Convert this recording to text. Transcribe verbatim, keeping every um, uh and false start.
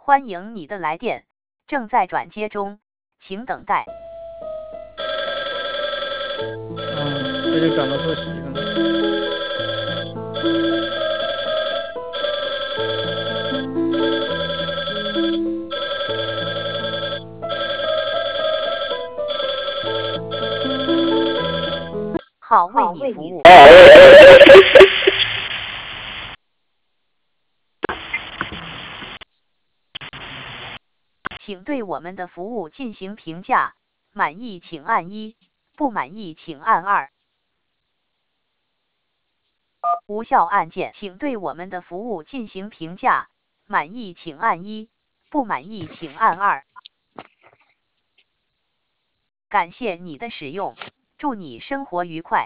欢迎你的来电，正在转接中，请等待。 嗯，这就转到坐席了。 好，为你服务。请对我们的服务进行评价，满意请按一，不满意请按二。无效按键，请对我们的服务进行评价，满意请按一，不满意请按二。感谢你的使用，祝你生活愉快。